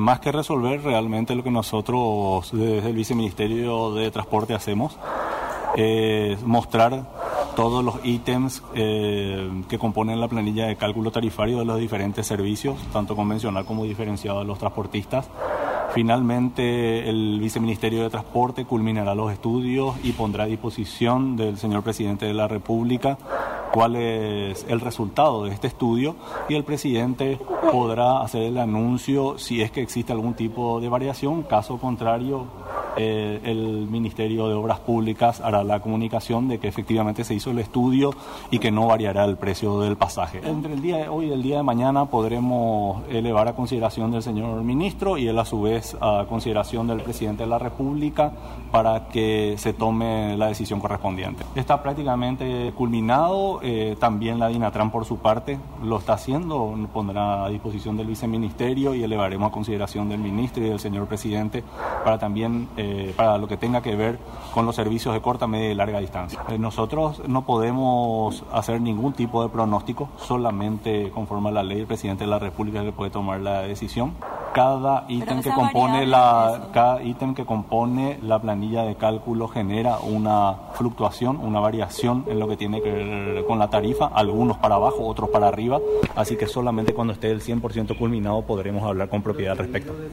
Más que resolver, realmente lo que nosotros desde el Viceministerio de Transporte hacemos es mostrar todos los ítems que componen la planilla de cálculo tarifario de los diferentes servicios, tanto convencional como diferenciado de los transportistas. Finalmente, el Viceministerio de Transporte culminará los estudios y pondrá a disposición del señor Presidente de la República cuál es el resultado de este estudio, y el presidente podrá hacer el anuncio si es que existe algún tipo de variación. Caso contrario, el Ministerio de Obras Públicas hará la comunicación de que efectivamente se hizo el estudio y que no variará el precio del pasaje. Entre el día de hoy y el día de mañana podremos elevar a consideración del señor ministro y él a su vez a consideración del presidente de la República para que se tome la decisión correspondiente. Está prácticamente culminado. También la DINATRAN por su parte lo está haciendo, pondrá a disposición del viceministerio y elevaremos a consideración del ministro y del señor presidente para también para lo que tenga que ver con los servicios de corta, media y larga distancia. Nosotros no podemos hacer ningún tipo de pronóstico, solamente conforme a la ley el presidente de la República le puede tomar la decisión. Cada ítem que compone la planilla de cálculo genera una fluctuación, una variación en lo que tiene que ver con la tarifa, algunos para abajo, otros para arriba, así que solamente cuando esté el 100% culminado podremos hablar con propiedad al respecto.